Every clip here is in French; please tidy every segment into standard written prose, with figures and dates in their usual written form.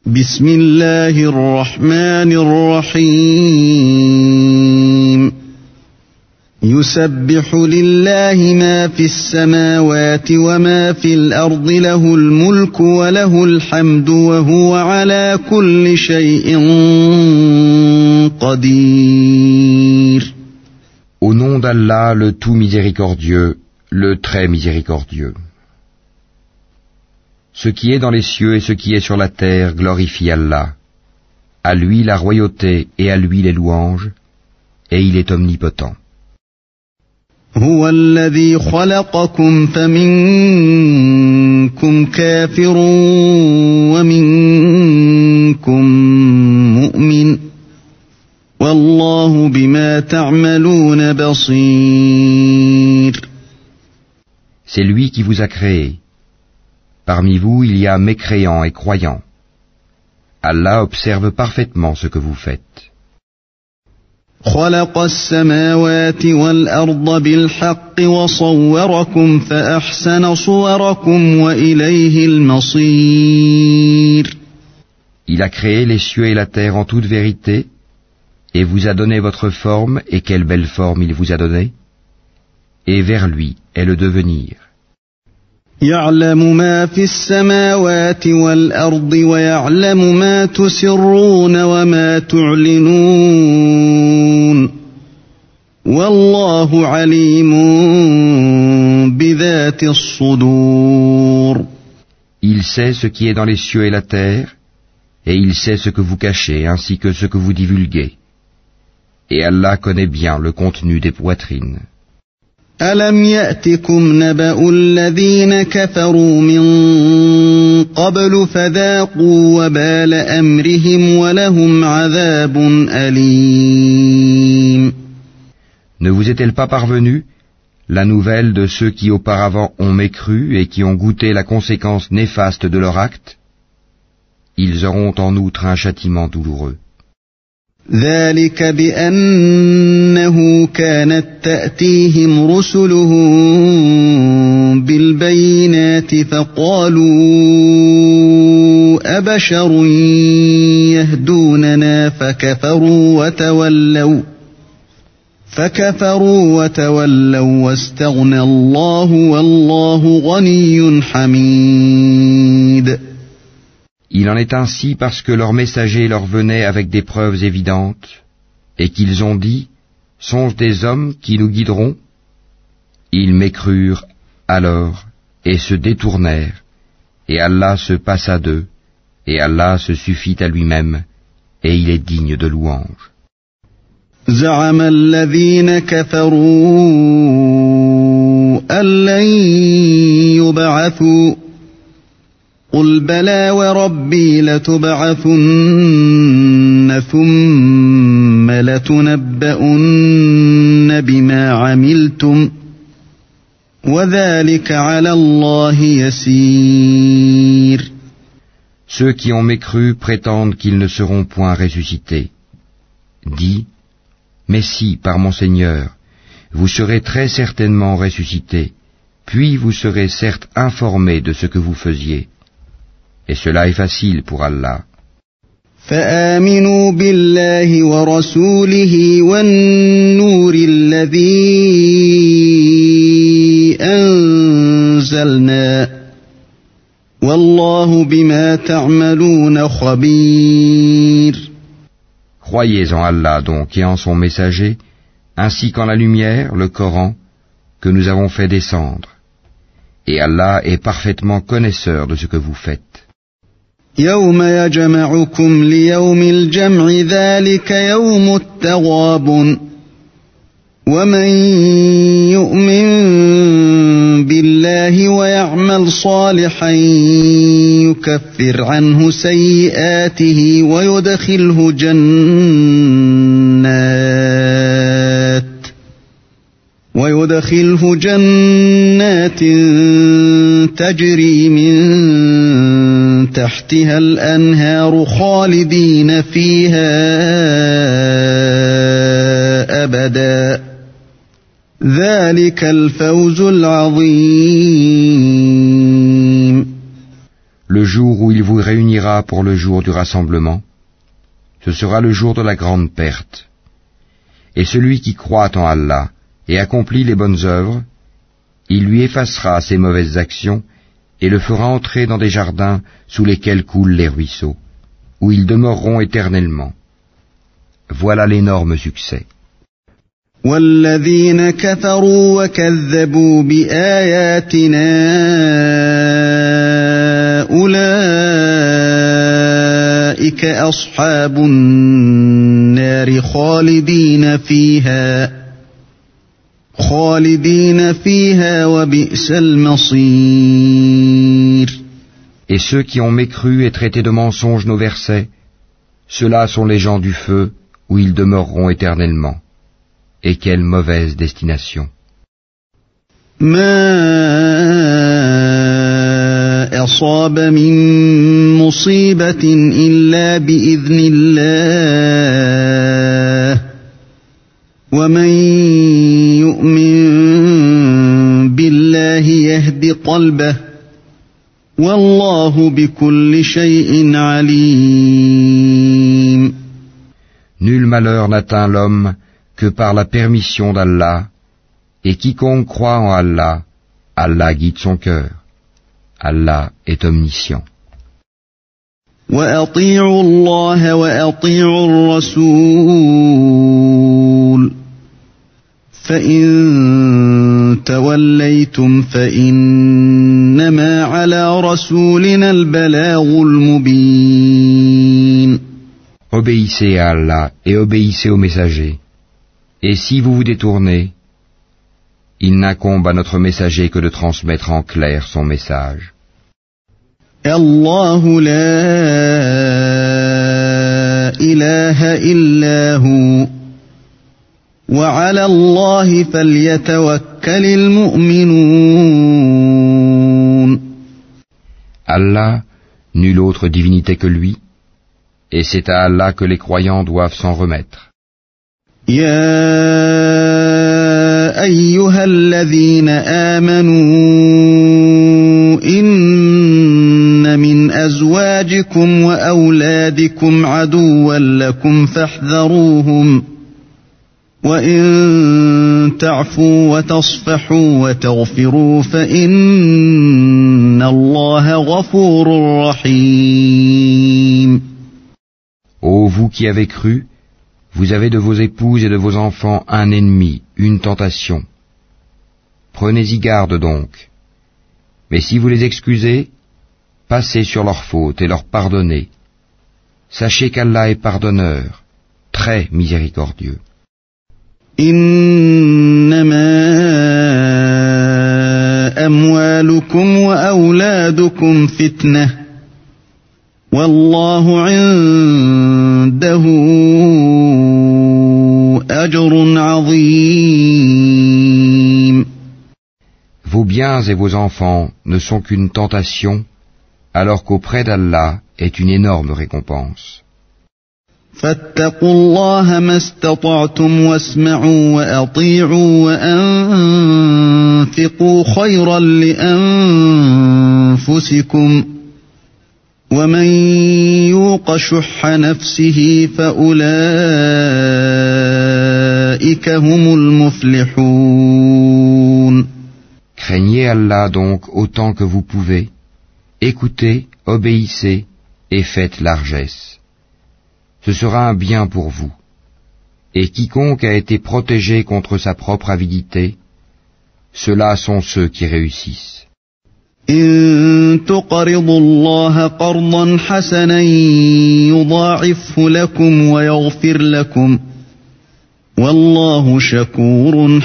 بسم الله الرحمن الرحيم يسبح لله ما في السماوات وما في الأرض له الملك وله الحمد وهو على كل شيء قدير. Au nom d'Allah, le tout miséricordieux, le très miséricordieux. Ce qui est dans les cieux et ce qui est sur la terre glorifie Allah. À lui la royauté et à lui les louanges, et il est omnipotent. هو الذي خلقكم فمنكم كافر ومنكم مؤمن والله بما تعملون بصير. C'est lui qui vous a créé. Parmi vous, il y a mécréants et croyants. Allah observe parfaitement ce que vous faites. خلق السماوات والأرض بالحق وصوركم فأحسن صوركم وإليه المصير. Il a créé les cieux et la terre en toute vérité, et vous a donné votre forme, et quelle belle forme il vous a donnée, et vers lui est le devenir. يعلم ما في السماوات والأرض ويعلم ما تسرون وما تعلنون والله عليم بذات الصدور. Il sait ce qui est dans les cieux et la terre, et il sait ce que vous cachez ainsi que ce que vous divulguez. Et Allah connaît bien le contenu des poitrines. ألم يأتكم نبأ الذين كفروا من قبل فذاقوا وبال أمرهم ولهم عذاب أليم. Ne vous est-elle pas parvenue la nouvelle de ceux qui auparavant ont mécru et qui ont goûté la conséquence néfaste de leur acte? Ils auront en outre un châtiment douloureux. ذلك بأنه كانت تأتيهم رسلهم بالبينات فقالوا أبشر يهدوننا فكفروا وتولوا واستغنى الله والله غني حميد. Il en est ainsi parce que leurs messagers leur venaient avec des preuves évidentes, et qu'ils ont dit, sont-ce des hommes qui nous guideront? Ils mécrurent alors et se détournèrent, et Allah se passa d'eux, et Allah se suffit à lui-même, et il est digne de louange. زعم الذين كفروا أن لن يبعثوا قل بلى وربي لتبعثن ثم لتنبؤن بما عملتم وذلك على الله يسير. Ceux qui ont mécru prétendent qu'ils ne seront point ressuscités. Dis, mais si, par mon Seigneur, vous serez très certainement ressuscités, puis vous serez certes informés de ce que vous faisiez. Et cela est facile pour Allah. فآمنوا بالله ورسوله والنور الذي أنزلنا والله بما تعملون خبير. Croyez en Allah donc et en son messager, ainsi qu'en la lumière, le Coran, que nous avons fait descendre. Et Allah est parfaitement connaisseur de ce que vous faites. يوم يجمعكم ليوم الجمع ذلك يوم التغابن ومن يؤمن بالله ويعمل صالحا يكفر عنه سيئاته ويدخله جنات تجري من تحتها الأنهار خالدين فيها أبدا ذلك الفوز العظيم. le jour où il vous réunira pour le jour du rassemblement, ce sera le jour de la grande perte. Et celui qui croit en Allah et accomplit les bonnes œuvres, il lui effacera ses mauvaises actions et le fera entrer dans des jardins sous lesquels coulent les ruisseaux, où ils demeureront éternellement. Voilà l'énorme succès. والذين كفروا وكذبوا بآياتنا أولئك أصحاب النار خالدين فيها وبئس المصير. Et ceux qui ont mécru et traité de mensonges nos versets, ceux-là sont les gens du feu, où ils demeureront éternellement. Et quelle mauvaise destination. ما أصاب من مصيبة إلا بإذن الله ومن يؤمن بالله يهد قلبه والله بكل شيء عليم. Nul malheur n'atteint l'homme que par la permission d'Allah, et quiconque croit en Allah, Allah guide son cœur. Allah est omniscient. وَأَطِيعُوا اللَّهَ وَأَطِيعُوا الرَّسُولَ فَإِن تَوَلَّيْتُمْ فَإِنَّمَا عَلَى رَسُولِنَا الْبَلَاغُ الْمُبِينُ. Obéissez à Allah et obéissez aux messagers. Et si vous vous détournez, il n'incombe à notre messager que de transmettre en clair son message. الله لا إله إلا هو وعلى الله فليتوكل المؤمنون. Allah, nulle autre divinité que lui, et c'est à Allah que les croyants doivent s'en remettre. يا أيها الذين آمنوا إن من أزواجكم وأولادكم عدوا لكم فاحذروهم وإن تعفوا وتصفحوا وتغفروا فإن الله غفور رحيم. Ô vous qui avez cru, vous avez de vos épouses et de vos enfants un ennemi, une tentation. Prenez-y garde donc. Mais si vous les excusez, passez sur leurs fautes et leur pardonnez. Sachez qu'Allah est pardonneur, très miséricordieux. إنما أموالكم وأولادكم فتنة والله عنده أجر عظيم. Vos biens et vos enfants ne sont qu'une tentation, alors qu'auprès d'Allah est une énorme récompense. فاتقوا الله ما استطعتم واسمعوا وأطيعوا وأنفقوا خيرا لأنفسكم ومن يوق شح نفسه فأولئك هم المفلحون. Craignez Allah donc autant que vous pouvez, écoutez, obéissez et faites largesse. Ce sera un bien pour vous. Et quiconque a été protégé contre sa propre avidité, ceux-là sont ceux qui réussissent. إن تقرضوا الله قرضا حسنا يضاعفه لكم ويغفر لكم والله شكور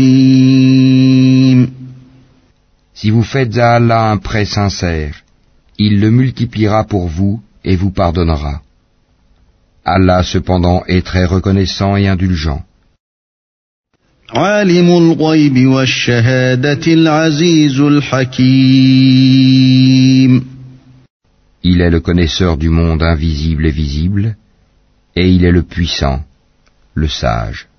حليم. Si vous faites à Allah un prêt sincère, il le multipliera pour vous et vous pardonnera. Allah cependant est très reconnaissant et indulgent. عالم الغيب والشهادة العزيز الحكيم. Il est le connaisseur du monde invisible et visible, et il est le puissant, le sage.